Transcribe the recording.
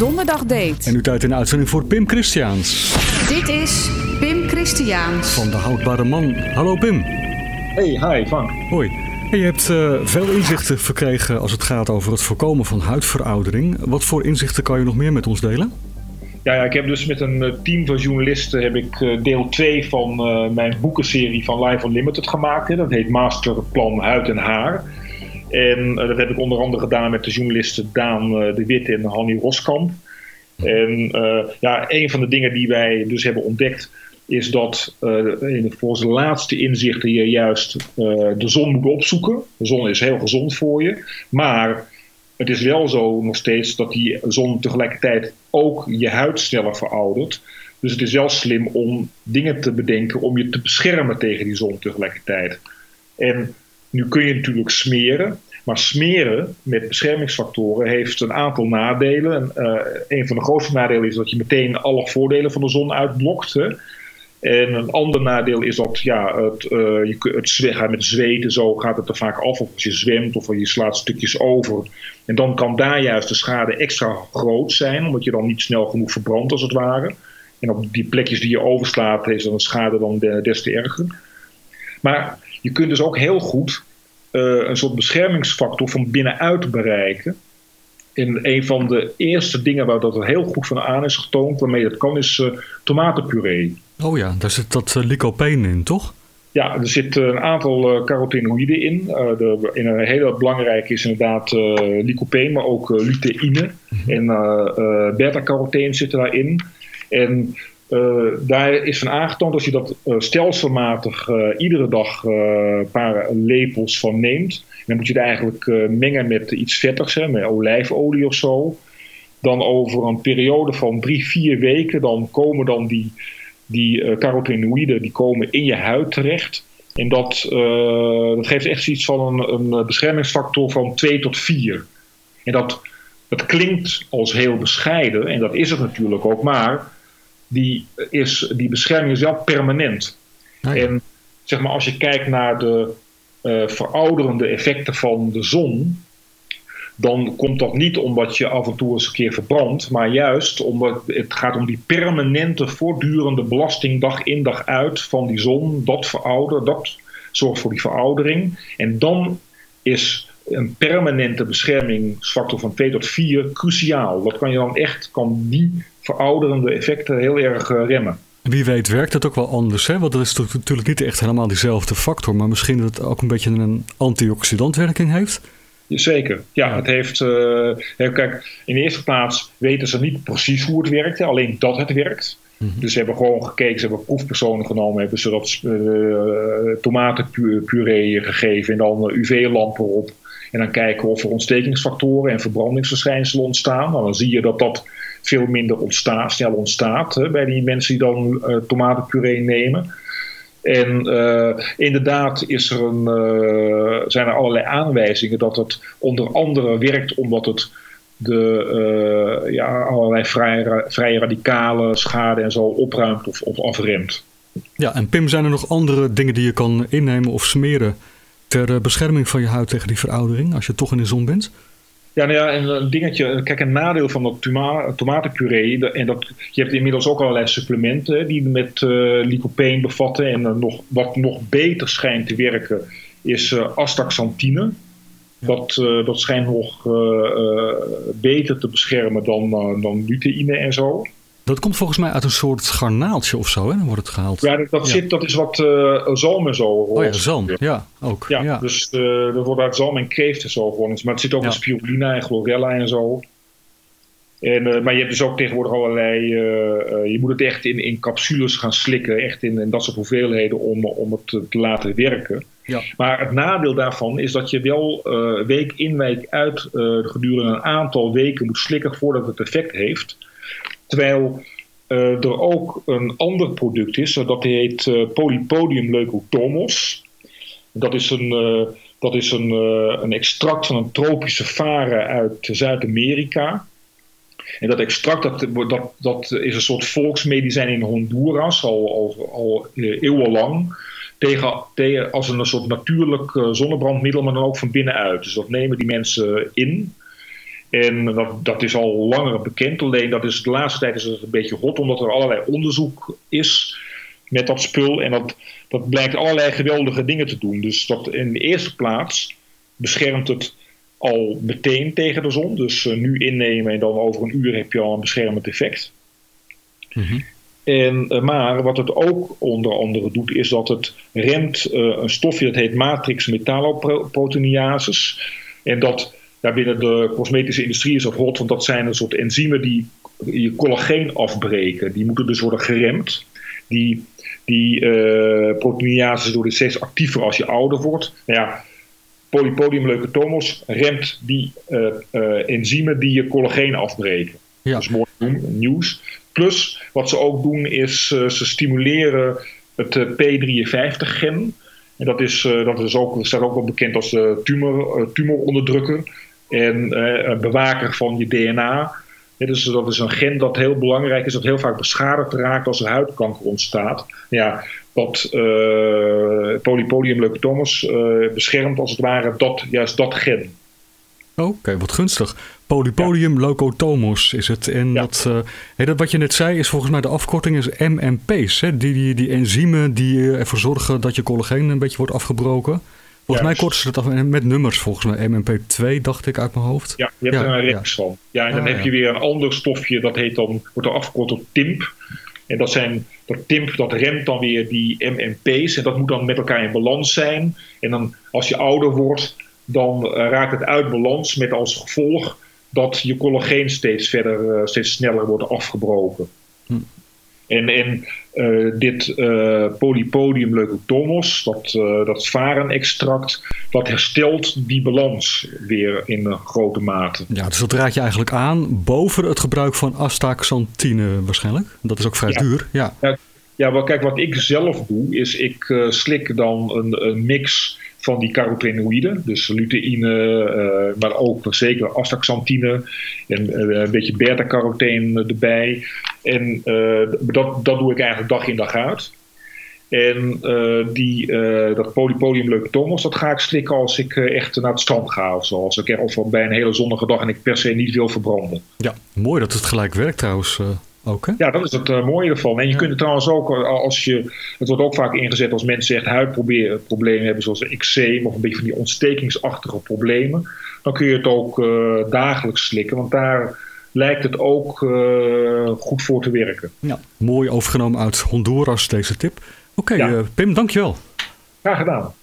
donderdag deed. En nu tijd in de uitzending voor Pim Christiaans. Dit is Pim Christiaans. Van de Houdbare Man. Hallo Pim. Hey, hi Frank. Hoi. Hey, je hebt veel inzichten verkregen als het gaat over het voorkomen van huidveroudering. Wat voor inzichten kan je nog meer met ons delen? Ja, ik heb dus met een team van journalisten deel 2 van mijn boekenserie van Life Unlimited gemaakt. Hè. Dat heet Masterplan Huid en Haar. En dat heb ik onder andere gedaan met de journalisten Daan de Wit en Hanny Roskamp. En een van de dingen die wij dus hebben ontdekt is dat volgens de laatste inzichten je juist de zon moet opzoeken. De zon is heel gezond voor je. Maar het is wel zo nog steeds dat die zon tegelijkertijd ook je huid sneller veroudert. Dus het is wel slim om dingen te bedenken om je te beschermen tegen die zon tegelijkertijd. En nu kun je natuurlijk smeren. Maar smeren met beschermingsfactoren heeft een aantal nadelen. Een van de grootste nadelen is dat je meteen alle voordelen van de zon uitblokt. Hè. En een ander nadeel is dat het gaat met zweten, zo gaat het er vaak af. Of als je zwemt of je slaat stukjes over. En dan kan daar juist de schade extra groot zijn, omdat je dan niet snel genoeg verbrandt als het ware. En op die plekjes die je overslaat is dan de schade dan des te erger. Maar je kunt dus ook heel goed een soort beschermingsfactor van binnenuit bereiken. En een van de eerste dingen waar dat er heel goed van aan is getoond, waarmee dat kan, is tomatenpuree. Oh ja, daar zit dat lycopene in, toch? Ja, er zit een aantal carotenoïden in. Een hele belangrijke is inderdaad lycopene, maar ook luteïne. En beta-carotene zitten daarin. En daar is van aangetoond als je dat stelselmatig iedere dag een paar lepels van neemt. Dan moet je het eigenlijk mengen met iets vettigs, hè, met olijfolie of zo. Dan over een periode van 3-4 weken, dan komen dan die carotenoïden die komen in je huid terecht. En dat geeft echt iets van een beschermingsfactor van 2 tot 4. En dat klinkt als heel bescheiden, en dat is het natuurlijk ook, maar die bescherming is wel permanent. Ja. En zeg maar, als je kijkt naar de verouderende effecten van de zon, dan komt dat niet omdat je af en toe eens een keer verbrandt, maar juist omdat het gaat om die permanente, voortdurende belasting dag in dag uit van die zon. Dat zorgt voor die veroudering. En dan is een permanente beschermingsfactor van 2 tot 4 cruciaal. Dat kan die verouderende effecten heel erg remmen. Wie weet werkt het ook wel anders, hè? Want dat is natuurlijk niet echt helemaal diezelfde factor, maar misschien dat het ook een beetje een antioxidantwerking heeft? Zeker, ja. Het heeft, kijk, in de eerste plaats weten ze niet precies hoe het werkt, alleen dat het werkt. Mm-hmm. Dus ze hebben gewoon gekeken, ze hebben proefpersonen genomen, hebben ze dat tomatenpuree gegeven en dan UV-lampen op. En dan kijken of er ontstekingsfactoren en verbrandingsverschijnselen ontstaan. Nou, dan zie je dat veel minder snel ontstaat bij die mensen die dan tomatenpuree nemen. En inderdaad zijn er allerlei aanwijzingen dat het onder andere werkt omdat het allerlei vrije radicale schade en zo opruimt of afremt. Ja, en Pim, zijn er nog andere dingen die je kan innemen of smeren ter bescherming van je huid tegen die veroudering als je toch in de zon bent? Ja, en een dingetje, kijk, een nadeel van dat tomatenpuree, je hebt inmiddels ook allerlei supplementen die met lycopene bevatten. En wat nog beter schijnt te werken is astaxanthine. Dat schijnt nog beter te beschermen dan luteïne en zo. Dat komt volgens mij uit een soort garnaaltje of zo, hè? Dan wordt het gehaald. Ja, dat is wat zalm en zo. Oh ja, zalm. Ja, ook. Ja. Dus er wordt uit zalm en kreeft en zo gewonnen. Maar het zit ook in spirulina en chlorella en zo. Maar je hebt dus ook tegenwoordig allerlei... je moet het echt in capsules gaan slikken. Echt in dat soort hoeveelheden om het te laten werken. Ja. Maar het nadeel daarvan is dat je wel week in, week uit... gedurende een aantal weken moet slikken voordat het effect heeft. Terwijl er ook een ander product is, dat heet Polypodium leucotomos. Dat is een extract van een tropische varen uit Zuid-Amerika. En dat extract dat is een soort volksmedicijn in Honduras, al eeuwenlang. Als een soort natuurlijk zonnebrandmiddel, maar dan ook van binnenuit. Dus dat nemen die mensen in. En dat is al langer bekend. Alleen de laatste tijd is het een beetje hot, omdat er allerlei onderzoek is met dat spul. En dat blijkt allerlei geweldige dingen te doen. Dus dat in de eerste plaats beschermt het al meteen tegen de zon. Dus nu innemen en dan over een uur heb je al een beschermend effect. Mm-hmm. Maar wat het ook onder andere doet, is dat het remt een stofje dat heet matrix metalloproteinases. En dat binnen de cosmetische industrie is dat hot, want dat zijn een soort enzymen die je collageen afbreken. Die moeten dus worden geremd. Die proteinases worden steeds actiever als je ouder wordt. Nou ja, polypodiumleukotomos remt die enzymen die je collageen afbreken. Ja. Dat is mooi nieuws. Plus, wat ze ook doen is, ze stimuleren het P53-gen. En dat staat ook wel bekend als tumoronderdrukker en bewaker van je DNA. Ja, dus dat is een gen dat heel belangrijk is, dat heel vaak beschadigd raakt als er huidkanker ontstaat. Ja, dat polypodiumleukotomos beschermt als het ware juist dat gen. Oké, wat gunstig. Polypodiumleukotomos is het. En ja. Dat wat je net zei is volgens mij de afkorting is MMP's. Hè? Die enzymen die ervoor zorgen dat je collageen een beetje wordt afgebroken. Volgens mij korten ze het af met nummers volgens mij. MMP2 dacht ik uit mijn hoofd. Ja, je hebt er een reeks van. Ja, en dan heb je weer een ander stofje, dat heet dan, wordt er afgekort tot TIMP. En dat TIMP dat remt dan weer die MMP's. En dat moet dan met elkaar in balans zijn. En dan als je ouder wordt, dan raakt het uit balans met als gevolg dat je collageen steeds sneller wordt afgebroken. En dit polypodiumleukotomos, dat varenextract, dat herstelt die balans weer in grote mate. Ja, dus dat raad je eigenlijk aan boven het gebruik van astaxanthine waarschijnlijk. Dat is ook vrij duur. Ja. Ja, kijk, wat ik zelf doe, is ik slik dan een mix van die carotenoïden, dus luteïne, maar ook zeker astaxanthine en een beetje beta-carotene erbij. En dat doe ik eigenlijk dag in dag uit. En dat polypodiumleukotomos, dat ga ik slikken als ik echt naar het strand ga of zo. Of bij een hele zonnige dag en ik per se niet wil verbranden. Ja, mooi dat het gelijk werkt trouwens. Ook, hè? Ja, dat is het mooie ervan. En je kunt het trouwens ook, het wordt ook vaak ingezet als mensen echt huidproblemen hebben, zoals eczeem of een beetje van die ontstekingsachtige problemen. Dan kun je het ook dagelijks slikken, want daar lijkt het ook goed voor te werken. Ja, mooi overgenomen uit Honduras deze tip. Oké, Pim, dankjewel. Graag gedaan.